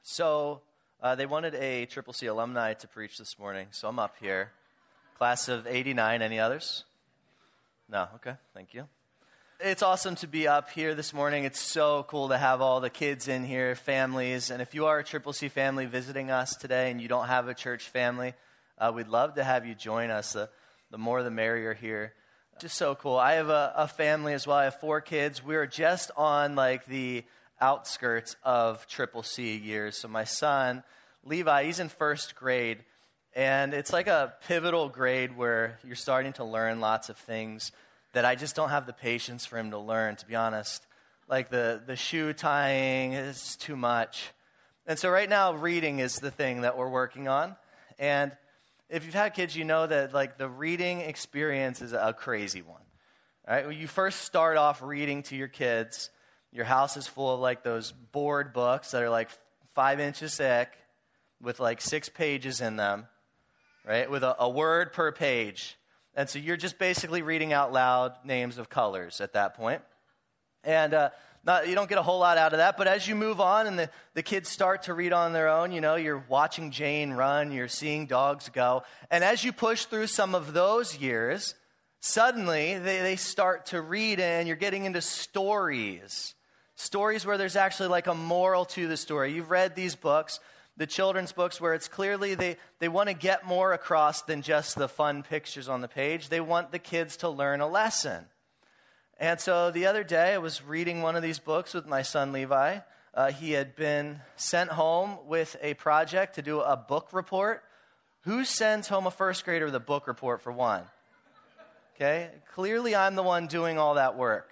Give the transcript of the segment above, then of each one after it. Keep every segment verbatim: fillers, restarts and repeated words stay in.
So uh, they wanted a Triple C alumni to preach this morning, so I'm up here. Class of eighty-nine, any others? No, okay, thank you. It's awesome to be up here this morning. It's so cool to have all the kids in here, families, and if you are a Triple C family visiting us today and you don't have a church family, uh, we'd love to have you join us. The, the more the merrier here. Just so cool. I have a, a family as well. I have four kids. We're just on like the outskirts of Triple C years. So my son, Levi, he's in first grade, and it's like a pivotal grade where you're starting to learn lots of things that I just don't have the patience for him to learn, to be honest. Like the, the shoe tying is too much. And so right now, reading is the thing that we're working on. And if you've had kids, you know that like the reading experience is a crazy one. All right? When you first start off reading to your kids, your house is full of like those board books that are like five inches thick with like six pages in them, right? With a, a word per page. And so you're just basically reading out loud names of colors at that point. And uh, not, you don't get a whole lot out of that, but as you move on and the, the kids start to read on their own, you know, you're watching Jane run, you're seeing dogs go. And as you push through some of those years, suddenly they, they start to read and you're getting into stories. Stories where there's actually like a moral to the story. You've read these books, the children's books, where it's clearly they, they want to get more across than just the fun pictures on the page. They want the kids to learn a lesson. And so the other day I was reading one of these books with my son Levi. Uh, he had been sent home with a project to do a book report. Who sends home a first grader with a book report for one? Okay, clearly I'm the one doing all that work.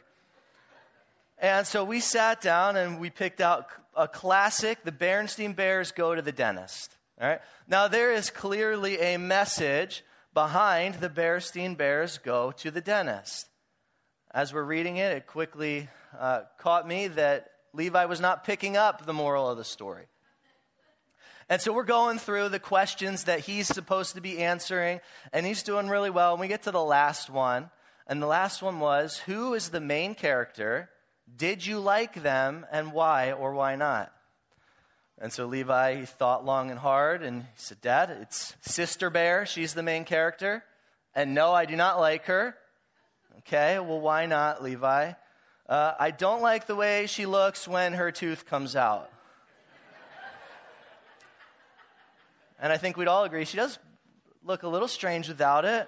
And so we sat down and we picked out a classic, The Berenstain Bears Go to the Dentist. All right. Now there is clearly a message behind The Berenstain Bears Go to the Dentist. As we're reading it, it quickly uh, caught me that Levi was not picking up the moral of the story. And so we're going through the questions that he's supposed to be answering, and he's doing really well. And we get to the last one, and the last one was, who is the main character? Did you like them, and why or why not? And so Levi, he thought long and hard, and he said, Dad, it's Sister Bear. She's the main character. And no, I do not like her. Okay, well, why not, Levi? Uh, I don't like the way she looks when her tooth comes out. And I think we'd all agree she does look a little strange without it.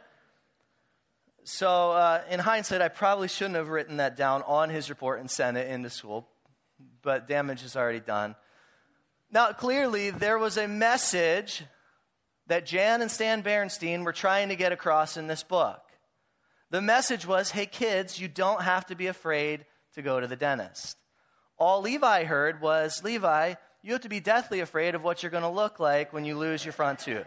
So uh, in hindsight, I probably shouldn't have written that down on his report and sent it into school, but damage is already done. Now, clearly, there was a message that Jan and Stan Berenstain were trying to get across in this book. The message was, hey, kids, you don't have to be afraid to go to the dentist. All Levi heard was, Levi, you have to be deathly afraid of what you're going to look like when you lose your front tooth.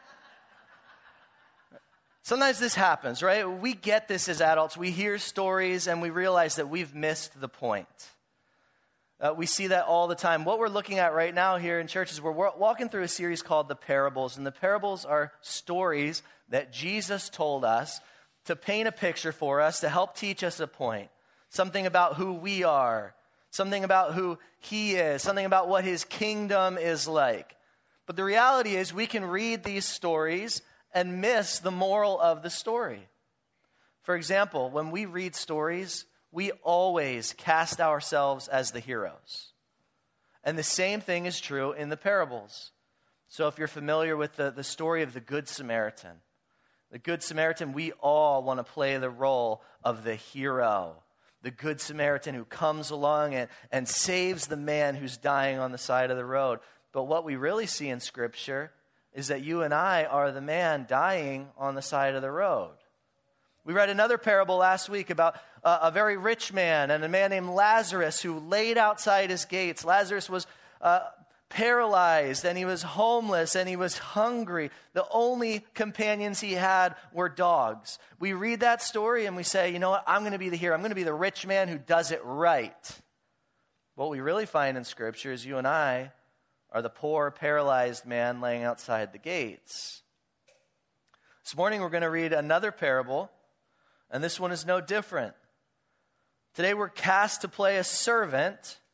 Sometimes this happens, right? We get this as adults. We hear stories and we realize that we've missed the point. Uh, we see that all the time. What we're looking at right now here in church is we're walking through a series called The Parables. And the parables are stories that Jesus told us to paint a picture for us, to help teach us a point. Something about who we are. Something about who he is. Something about what his kingdom is like. But the reality is we can read these stories and miss the moral of the story. For example, when we read stories, we always cast ourselves as the heroes. And the same thing is true in the parables. So if you're familiar with the, the story of the Good Samaritan, the Good Samaritan, we all want to play the role of the hero. The Good Samaritan who comes along and, and saves the man who's dying on the side of the road. But what we really see in Scripture is that you and I are the man dying on the side of the road. We read another parable last week about uh, a very rich man and a man named Lazarus who laid outside his gates. Lazarus was uh, paralyzed and he was homeless and he was hungry. The only companions he had were dogs. We read that story and we say, you know what, I'm going to be the hero. I'm going to be the rich man who does it right. What we really find in Scripture is you and I are the poor, paralyzed man laying outside the gates. This morning we're going to read another parable, and this one is no different. Today we're cast to play a servant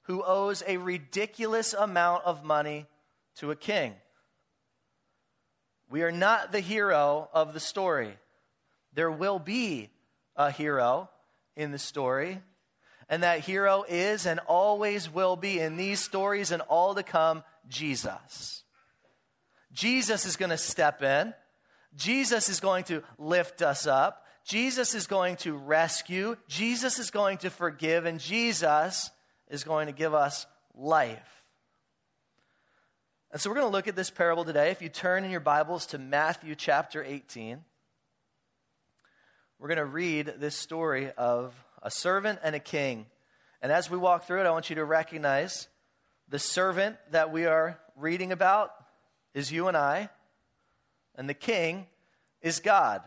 who owes a ridiculous amount of money to a king. We are not the hero of the story. There will be a hero in the story, and that hero is and always will be in these stories and all to come, Jesus. Jesus is going to step in. Jesus is going to lift us up. Jesus is going to rescue. Jesus is going to forgive, and Jesus is going to give us life. And so we're going to look at this parable today. If you turn in your Bibles to Matthew chapter eighteen, we're going to read this story of a servant and a king. And as we walk through it, I want you to recognize the servant that we are reading about is you and I, and the king is God.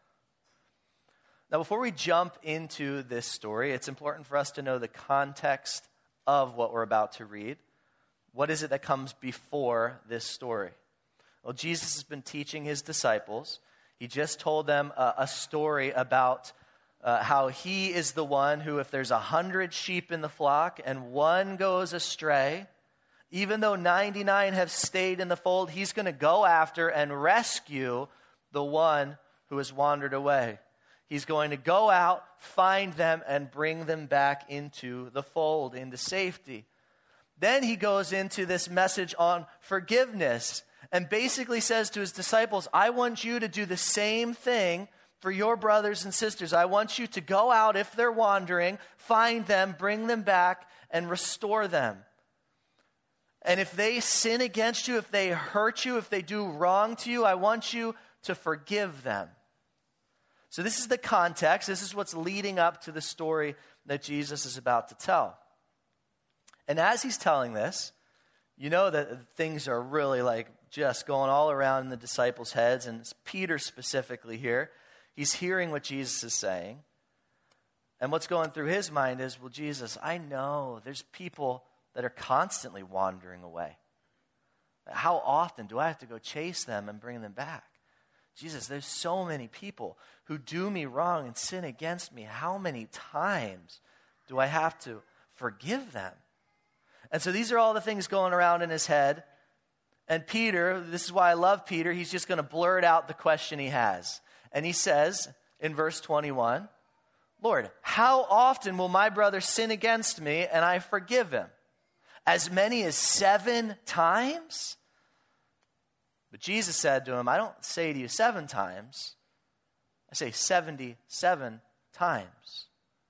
Now, before we jump into this story, it's important for us to know the context of what we're about to read. What is it that comes before this story? Well, Jesus has been teaching his disciples. He just told them a, a story about uh, how he is the one who, if there's a hundred sheep in the flock and one goes astray, even though ninety-nine have stayed in the fold, he's going to go after and rescue the one who has wandered away. He's going to go out, find them, and bring them back into the fold, into safety. Then he goes into this message on forgiveness and basically says to his disciples, I want you to do the same thing for your brothers and sisters. I want you to go out if they're wandering, find them, bring them back, and restore them. And if they sin against you, if they hurt you, if they do wrong to you, I want you to forgive them. So this is the context. This is what's leading up to the story that Jesus is about to tell. And as he's telling this, you know that things are really like just going all around in the disciples' heads, and it's Peter specifically here. He's hearing what Jesus is saying. And what's going through his mind is, well, Jesus, I know there's people that are constantly wandering away. How often do I have to go chase them and bring them back? Jesus, there's so many people who do me wrong and sin against me. How many times do I have to forgive them? And so these are all the things going around in his head. And Peter, this is why I love Peter, he's just going to blurt out the question he has. And he says in verse twenty-one, Lord, how often will my brother sin against me and I forgive him? As many as seven times? But Jesus said to him, I don't say to you seven times. I say seventy-seven times.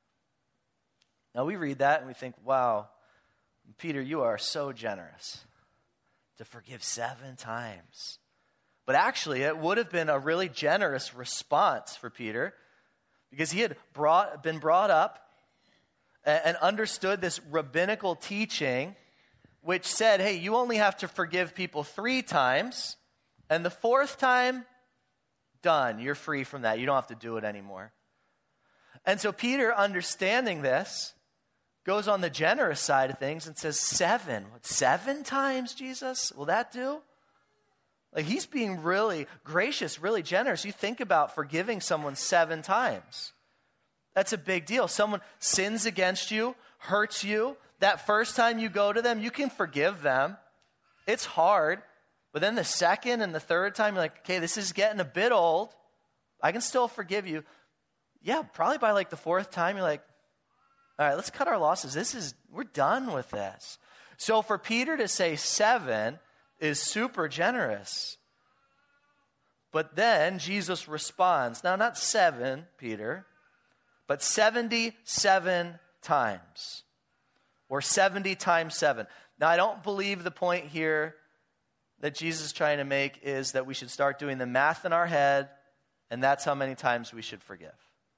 Now we read that and we think, wow, Peter, you are so generous to forgive seven times. But actually, it would have been a really generous response for Peter because he had brought, been brought up and, and understood this rabbinical teaching which said, hey, you only have to forgive people three times, and the fourth time, done. You're free from that. You don't have to do it anymore. And so Peter, understanding this, goes on the generous side of things and says, seven. What, seven times, Jesus? Will that do? Like, he's being really gracious, really generous. You think about forgiving someone seven times. That's a big deal. Someone sins against you, hurts you. That first time you go to them, you can forgive them. It's hard. But then the second and the third time, you're like, okay, this is getting a bit old. I can still forgive you. Yeah, probably by like the fourth time, you're like, all right, let's cut our losses. This is, we're done with this. So for Peter to say seven is super generous. But then Jesus responds, now not seven, Peter, but seventy-seven times. Or seventy times seven. Now I don't believe the point here that Jesus is trying to make is that we should start doing the math in our head, and that's how many times we should forgive.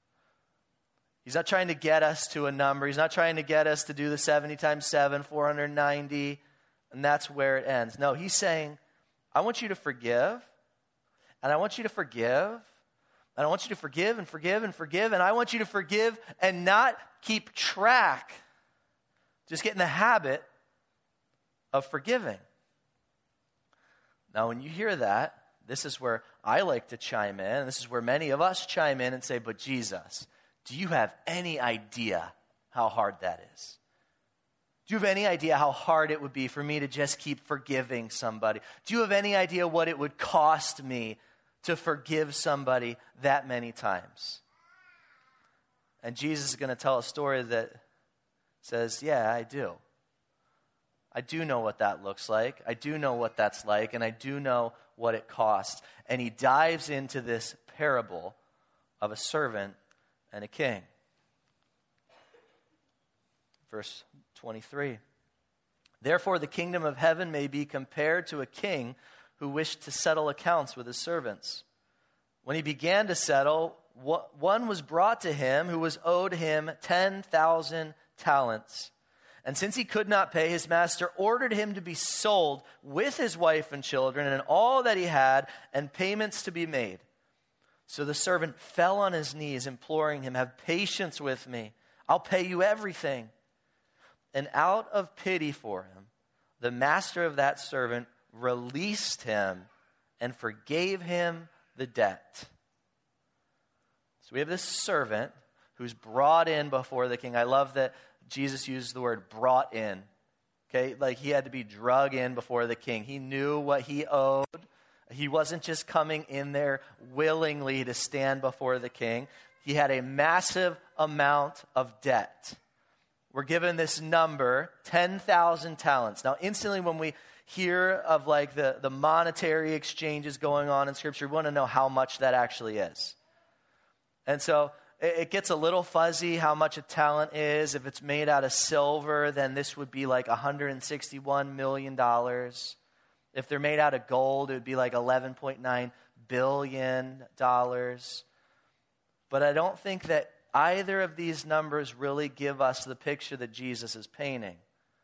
He's not trying to get us to a number. He's not trying to get us to do the seventy times seven, four hundred ninety, and that's where it ends. No, he's saying, I want you to forgive, and I want you to forgive, and I want you to forgive and forgive and forgive, and I want you to forgive and not keep track. Just get in the habit of forgiving. Now, when you hear that, this is where I like to chime in, and this is where many of us chime in and say, but Jesus, do you have any idea how hard that is? Do you have any idea how hard it would be for me to just keep forgiving somebody? Do you have any idea what it would cost me to forgive somebody that many times? And Jesus is going to tell a story that says, yeah, I do. I do know what that looks like. I do know what that's like, and I do know what it costs. And he dives into this parable of a servant and a king. Verse twenty-three. Therefore, the kingdom of heaven may be compared to a king who wished to settle accounts with his servants. When he began to settle, one was brought to him who was owed him ten thousand talents. And since he could not pay, his master ordered him to be sold with his wife and children and all that he had, and payments to be made. So the servant fell on his knees, imploring him, have patience with me. I'll pay you everything. And out of pity for him, the master of that servant released him and forgave him the debt. So we have this servant who's brought in before the king. I love that Jesus uses the word brought in. Okay, like he had to be drug in before the king. He knew what he owed. He wasn't just coming in there willingly to stand before the king. He had a massive amount of debt. We're given this number, ten thousand talents. Now, instantly when we hear of like the, the monetary exchanges going on in Scripture, we want to know how much that actually is. And so it, it gets a little fuzzy how much a talent is. If it's made out of silver, then this would be like one hundred sixty-one million dollars. If they're made out of gold, it would be like eleven point nine billion dollars. But I don't think that either of these numbers really give us the picture that Jesus is painting.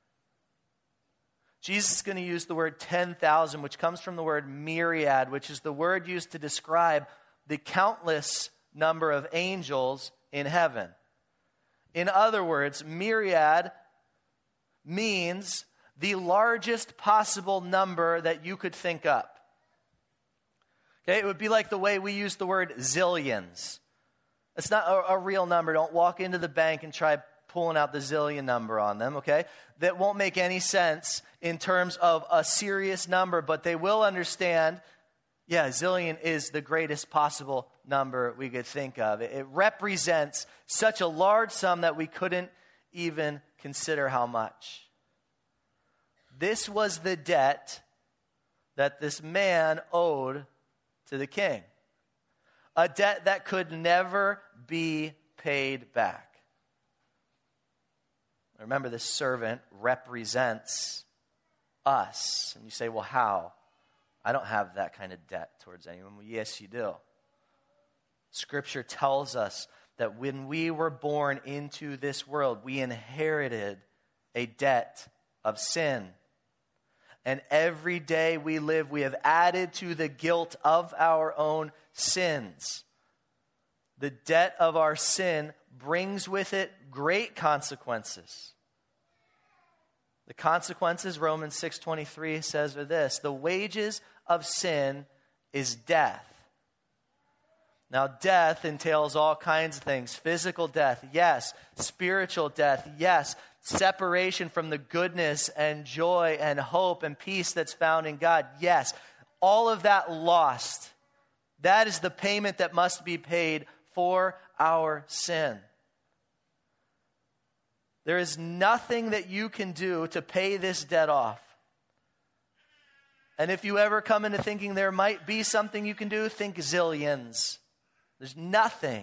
Jesus is going to use the word ten thousand, which comes from the word myriad, which is the word used to describe the countless number of angels in heaven. In other words, myriad means the largest possible number that you could think up. Okay, it would be like the way we use the word zillions. It's not a, a real number. Don't walk into the bank and try pulling out the zillion number on them, okay? That won't make any sense in terms of a serious number, but they will understand, yeah, zillion is the greatest possible number we could think of. It, it represents such a large sum that we couldn't even consider how much. This was the debt that this man owed to the king. A debt that could never be paid back. Remember, this servant represents us. And you say, well, how? I don't have that kind of debt towards anyone. Well, yes, you do. Scripture tells us that when we were born into this world, we inherited a debt of sin. And every day we live, we have added to the guilt of our own sins. The debt of our sin brings with it great consequences. The consequences, Romans six twenty-three says, are this: the wages of sin is death. Now, death entails all kinds of things. Physical death, yes. Spiritual death, yes. Separation from the goodness and joy and hope and peace that's found in God, yes. All of that lost. That is the payment that must be paid for our sin. There is nothing that you can do to pay this debt off. And if you ever come into thinking there might be something you can do, think zillions. There's nothing.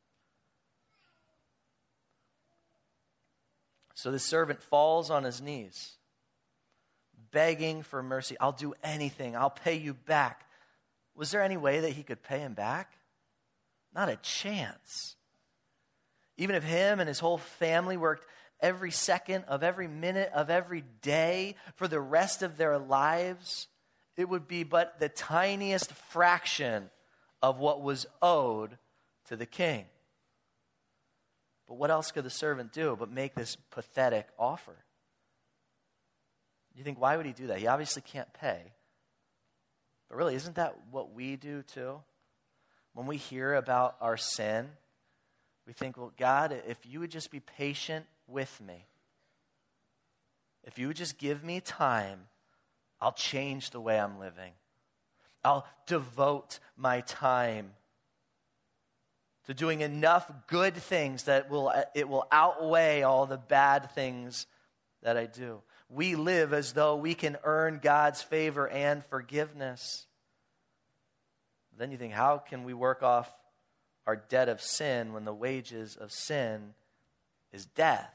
So the servant falls on his knees, begging for mercy. I'll do anything. I'll pay you back. Was there any way that he could pay him back? Not a chance. Even if him and his whole family worked every second of every minute of every day for the rest of their lives, it would be but the tiniest fraction of what was owed to the king. But what else could the servant do but make this pathetic offer? You think, why would he do that? He obviously can't pay. But really, isn't that what we do too? When we hear about our sin, we think, well, God, if you would just be patient with me. if you would just give me time, I'll change the way I'm living. I'll devote my time to doing enough good things that will it will outweigh all the bad things that I do. We live as though we can earn God's favor and forgiveness. Then you think, how can we work off our debt of sin when the wages of sin is death?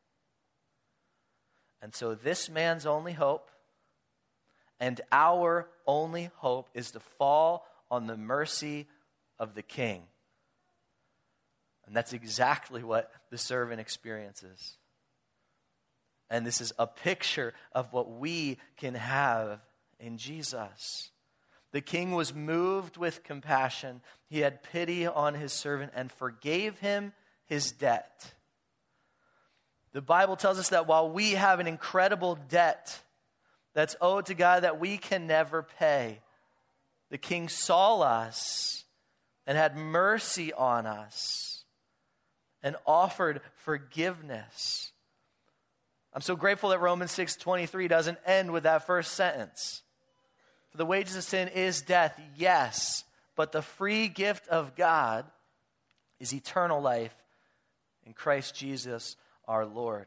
And so this man's only hope and our only hope is to fall on the mercy of the King. And that's exactly what the servant experiences. And this is a picture of what we can have in Jesus. The king was moved with compassion. He had pity on his servant and forgave him his debt. The Bible tells us that while we have an incredible debt that's owed to God that we can never pay, the king saw us and had mercy on us and offered forgiveness. I'm so grateful that Romans six twenty-three doesn't end with that first sentence. For the wages of sin is death, yes, but the free gift of God is eternal life in Christ Jesus our Lord.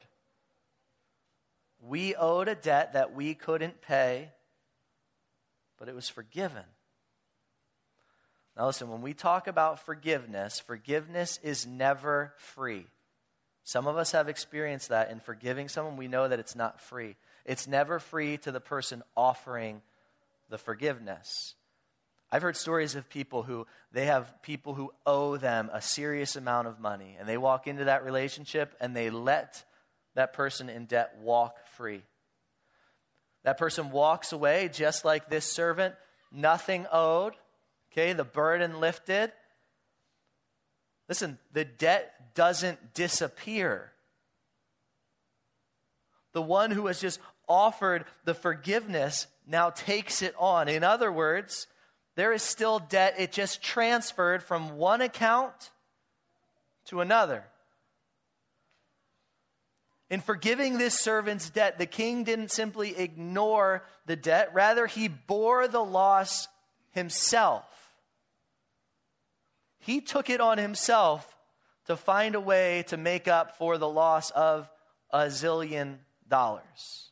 We owed a debt that we couldn't pay, but it was forgiven. Now listen, when we talk about forgiveness, forgiveness is never free. Some of us have experienced that in forgiving someone. We know that it's not free. It's never free to the person offering the forgiveness. I've heard stories of people who, they have people who owe them a serious amount of money, and they walk into that relationship and they let that person in debt walk free. That person walks away just like this servant, nothing owed, okay, the burden lifted. Listen, the debt doesn't disappear. The one who has just offered the forgiveness now takes it on. In other words, there is still debt. It just transferred from one account to another. In forgiving this servant's debt, the king didn't simply ignore the debt. Rather, he bore the loss himself. He took it on himself to find a way to make up for the loss of a zillion dollars.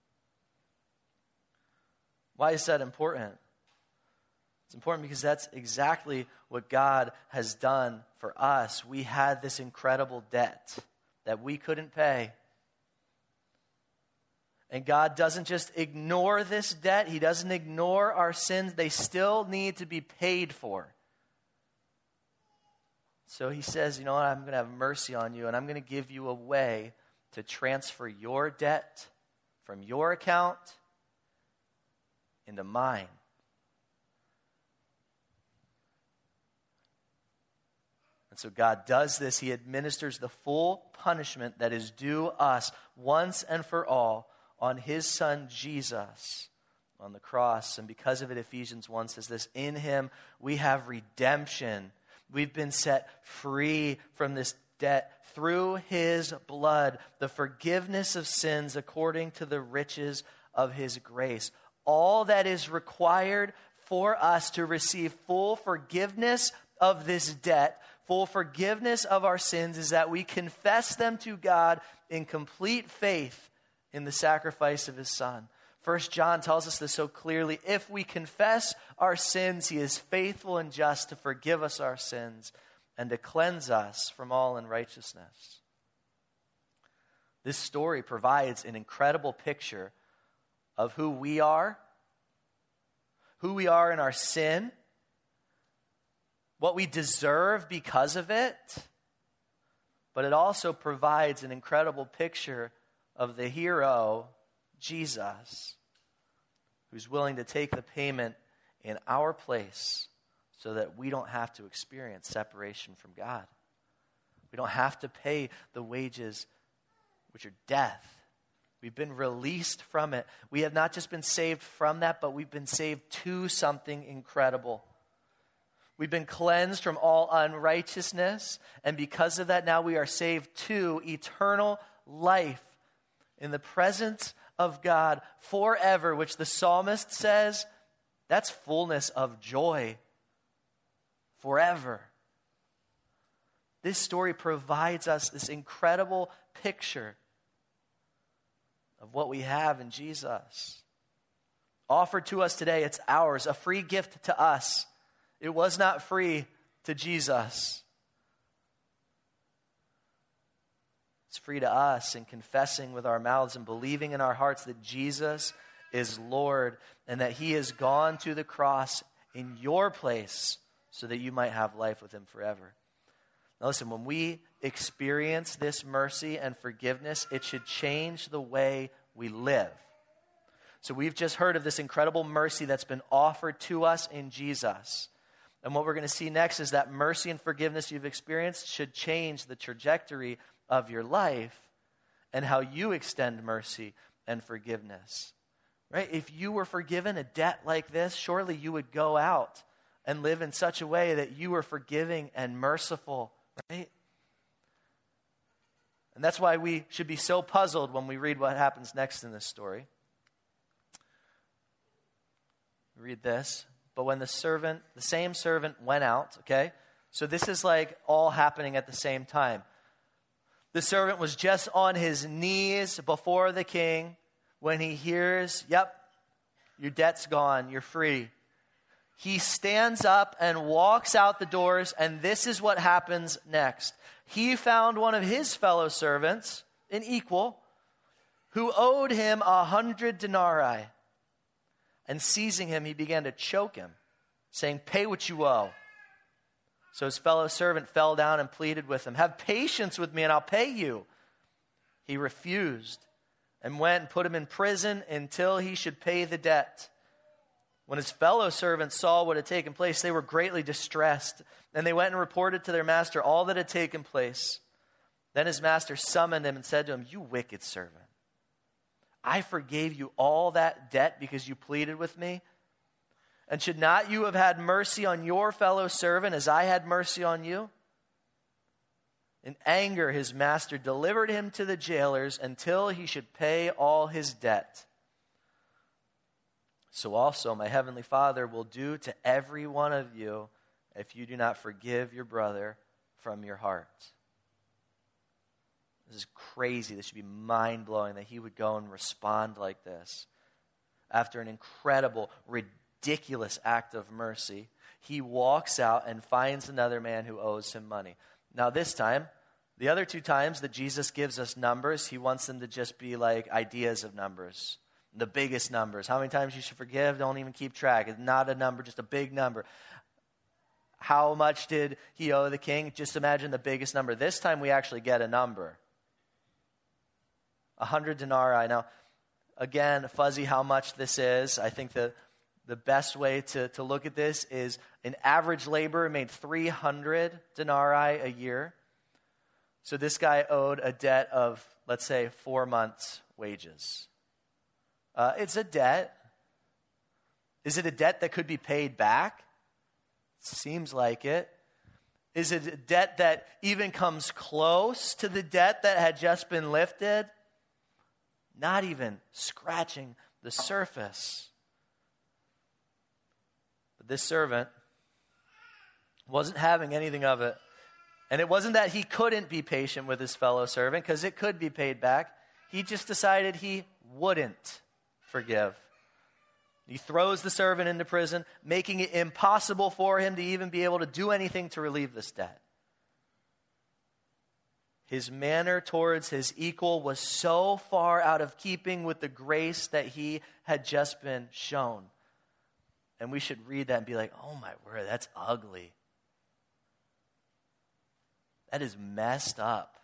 Why is that important? It's important because that's exactly what God has done for us. We had this incredible debt that we couldn't pay. And God doesn't just ignore this debt. He doesn't ignore our sins. They still need to be paid for. So he says, you know what, I'm going to have mercy on you, and I'm going to give you a way to transfer your debt from your account into mine. And so God does this. He administers the full punishment that is due us once and for all on his son Jesus on the cross. And because of it, Ephesians one says this, in him we have redemption. We've been set free from this debt through his blood, the forgiveness of sins according to the riches of his grace. All that is required for us to receive full forgiveness of this debt, full forgiveness of our sins, is that we confess them to God in complete faith in the sacrifice of his son. First John tells us this so clearly. If we confess our sins, he is faithful and just to forgive us our sins and to cleanse us from all unrighteousness. This story provides an incredible picture of who we are, who we are in our sin, what we deserve because of it, but it also provides an incredible picture of the hero, Jesus, who's willing to take the payment in our place so that we don't have to experience separation from God. We don't have to pay the wages, which are death. We've been released from it. We have not just been saved from that, but we've been saved to something incredible. We've been cleansed from all unrighteousness, and because of that, now we are saved to eternal life in the presence of God forever, which the psalmist says, that's fullness of joy forever. This story provides us this incredible picture of what we have in Jesus. Offered to us today, it's ours, a free gift to us. It was not free to Jesus. It's free to us in confessing with our mouths and believing in our hearts that Jesus is Lord and that he has gone to the cross in your place so that you might have life with him forever. Now listen, when we experience this mercy and forgiveness, it should change the way we live. So we've just heard of this incredible mercy that's been offered to us in Jesus. And what we're going to see next is that mercy and forgiveness you've experienced should change the trajectory of your life and how you extend mercy and forgiveness. Right? If you were forgiven a debt like this, surely you would go out and live in such a way that you were forgiving and merciful, right? And that's why we should be so puzzled when we read what happens next in this story. Read this. But when the servant, the same servant went out, okay? So this is like all happening at the same time. The servant was just on his knees before the king when he hears, yep, your debt's gone, you're free. He stands up and walks out the doors, and this is what happens next. He found one of his fellow servants, an equal, who owed him a hundred denarii. And seizing him, he began to choke him, saying, "Pay what you owe." So his fellow servant fell down and pleaded with him, "Have patience with me and I'll pay you." He refused and went and put him in prison until he should pay the debt. When his fellow servants saw what had taken place, they were greatly distressed, and they went and reported to their master all that had taken place. Then his master summoned him and said to him, "You wicked servant, I forgave you all that debt because you pleaded with me. And should not you have had mercy on your fellow servant as I had mercy on you?" In anger, his master delivered him to the jailers until he should pay all his debt. So also my heavenly Father will do to every one of you if you do not forgive your brother from your heart. This is crazy. This should be mind-blowing that he would go and respond like this. After an incredible, ridiculous act of mercy, he walks out and finds another man who owes him money. Now this time, the other two times that Jesus gives us numbers, he wants them to just be like ideas of numbers. The biggest numbers. How many times you should forgive, don't even keep track. It's not a number, just a big number. How much did he owe the king? Just imagine the biggest number. This time we actually get a number. A hundred denarii. Now, again, fuzzy how much this is. I think the, the best way to, to look at this is an average laborer made three hundred denarii a year. So this guy owed a debt of, let's say, four months' wages. Uh, it's a debt. Is it a debt that could be paid back? Seems like it. Is it a debt that even comes close to the debt that had just been lifted? Not even scratching the surface. But this servant wasn't having anything of it. And it wasn't that he couldn't be patient with his fellow servant, because it could be paid back. He just decided he wouldn't forgive. He throws the servant into prison, making it impossible for him to even be able to do anything to relieve this debt. His manner towards his equal was so far out of keeping with the grace that he had just been shown. And we should read that and be like, oh my word, that's ugly. That is messed up.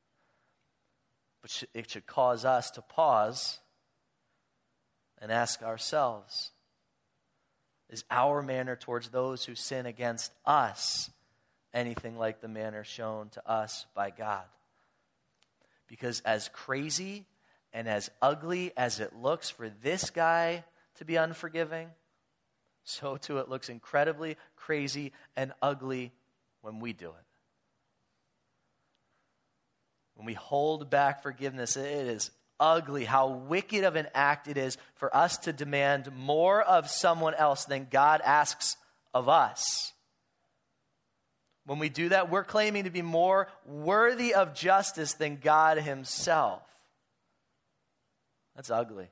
But it should cause us to pause and ask ourselves, is our manner towards those who sin against us anything like the manner shown to us by God? Because as crazy and as ugly as it looks for this guy to be unforgiving, so too it looks incredibly crazy and ugly when we do it. When we hold back forgiveness, it is ugly, how wicked of an act it is for us to demand more of someone else than God asks of us. When we do that, we're claiming to be more worthy of justice than God himself. That's ugly.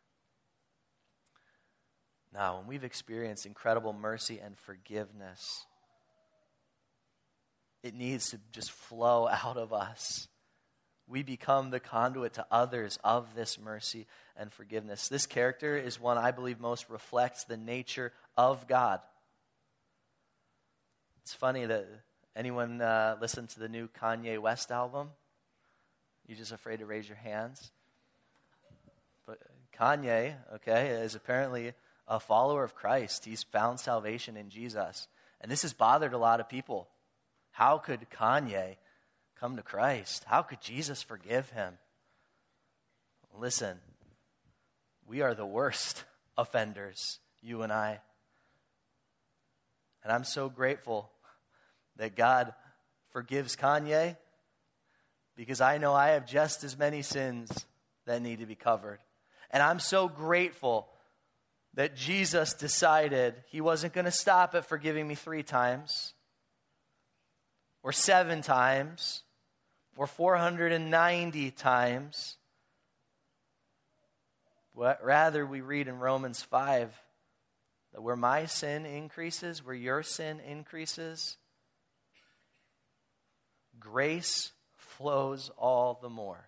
Now, when we've experienced incredible mercy and forgiveness, it needs to just flow out of us. We become the conduit to others of this mercy and forgiveness. This character is one I believe most reflects the nature of God. It's funny that anyone uh, listen to the new Kanye West album? You're just afraid to raise your hands? But Kanye, okay, is apparently a follower of Christ. He's found salvation in Jesus. And this has bothered a lot of people. How could Kanye come to Christ? How could Jesus forgive him? Listen, we are the worst offenders, you and I. And I'm so grateful that God forgives Kanye, because I know I have just as many sins that need to be covered. And I'm so grateful that Jesus decided he wasn't going to stop at forgiving me three times, or seven times, or four hundred ninety times. But rather, we read in Romans five that where my sin increases, where your sin increases, grace flows all the more.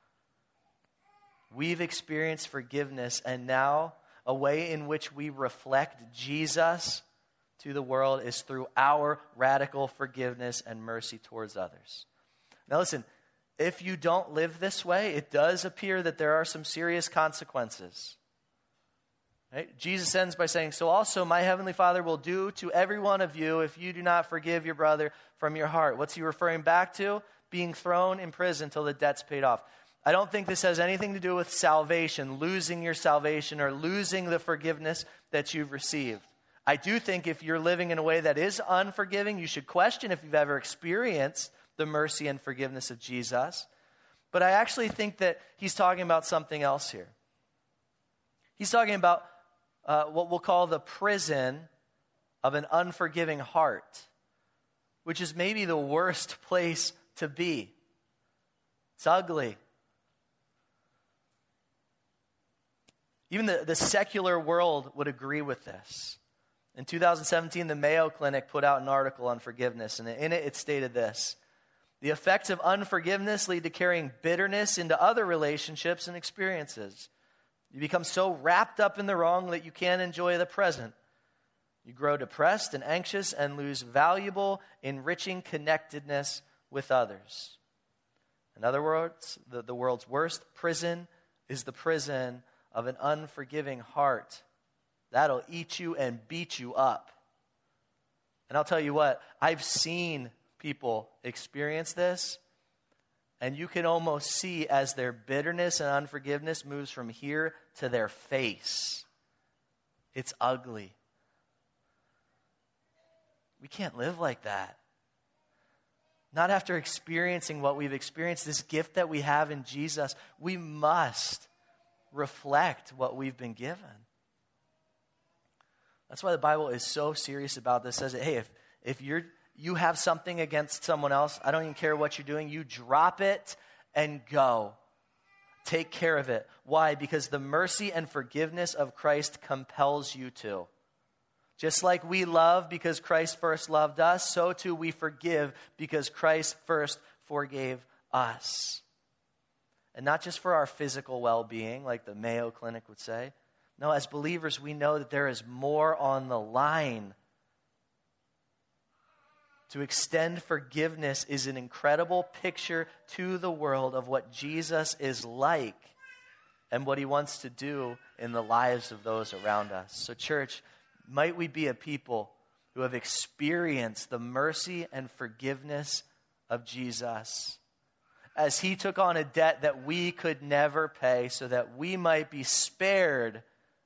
We've experienced forgiveness, and now a way in which we reflect Jesus to the world is through our radical forgiveness and mercy towards others. Now listen, if you don't live this way, it does appear that there are some serious consequences. Right? Jesus ends by saying, so also my heavenly Father will do to every one of you if you do not forgive your brother from your heart. What's he referring back to? Being thrown in prison till the debt's paid off. I don't think this has anything to do with salvation, losing your salvation or losing the forgiveness that you've received. I do think if you're living in a way that is unforgiving, you should question if you've ever experienced the mercy and forgiveness of Jesus. But I actually think that he's talking about something else here. He's talking about uh, what we'll call the prison of an unforgiving heart, which is maybe the worst place to be. It's ugly. Even the, the secular world would agree with this. In two thousand seventeen, the Mayo Clinic put out an article on forgiveness, and in it it stated this: the effects of unforgiveness lead to carrying bitterness into other relationships and experiences. You become so wrapped up in the wrong that you can't enjoy the present. You grow depressed and anxious and lose valuable, enriching connectedness with others. In other words, the, the world's worst prison is the prison of an unforgiving heart. That'll eat you and beat you up. And I'll tell you what, I've seen people experience this, and you can almost see as their bitterness and unforgiveness moves from here to their face. It's ugly. We can't live like that. Not after experiencing what we've experienced, this gift that we have in Jesus. We must reflect what we've been given. That's why the Bible is so serious about this. It says, hey, if, if you're, you have something against someone else, I don't even care what you're doing, you drop it and go. Take care of it. Why? Because the mercy and forgiveness of Christ compels you to. Just like we love because Christ first loved us, so too we forgive because Christ first forgave us. And not just for our physical well-being, like the Mayo Clinic would say. No, as believers, we know that there is more on the line. To extend forgiveness is an incredible picture to the world of what Jesus is like and what he wants to do in the lives of those around us. So, church, might we be a people who have experienced the mercy and forgiveness of Jesus as he took on a debt that we could never pay so that we might be spared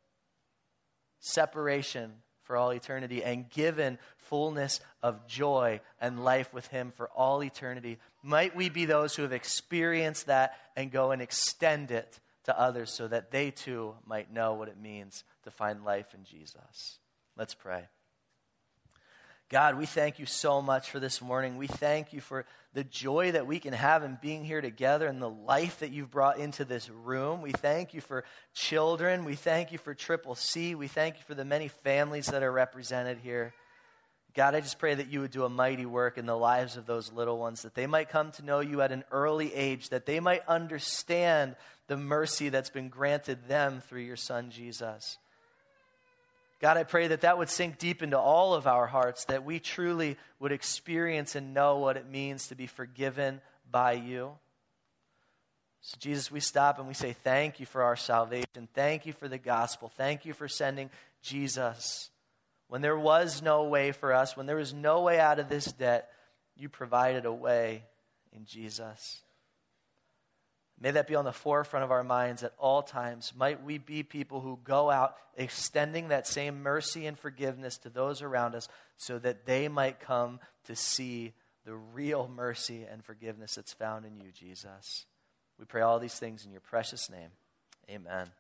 separation for all eternity and given fullness of joy and life with him for all eternity. Might we be those who have experienced that and go and extend it to others so that they too might know what it means to find life in Jesus. Let's pray. God, we thank you so much for this morning. We thank you for the joy that we can have in being here together and the life that you've brought into this room. We thank you for children. We thank you for Triple C. We thank you for the many families that are represented here. God, I just pray that you would do a mighty work in the lives of those little ones, that they might come to know you at an early age, that they might understand the mercy that's been granted them through your Son, Jesus. God, I pray that that would sink deep into all of our hearts, that we truly would experience and know what it means to be forgiven by you. So Jesus, we stop and we say thank you for our salvation. Thank you for the gospel. Thank you for sending Jesus. When there was no way for us, when there was no way out of this debt, you provided a way in Jesus. May that be on the forefront of our minds at all times. Might we be people who go out extending that same mercy and forgiveness to those around us so that they might come to see the real mercy and forgiveness that's found in you, Jesus. We pray all these things in your precious name. Amen.